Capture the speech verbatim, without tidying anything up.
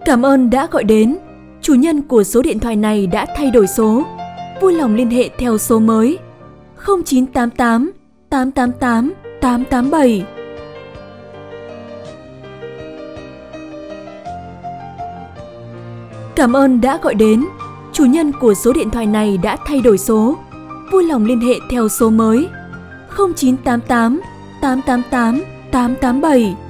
Cảm ơn đã gọi đến. Chủ nhân của số điện thoại này đã thay đổi số. Vui lòng liên hệ theo số mới không chín tám tám tám tám tám tám tám bảy. Cảm ơn đã gọi đến. Chủ nhân của số điện thoại này đã thay đổi số. Vui lòng liên hệ theo số mới không chín tám tám tám tám tám tám tám bảy.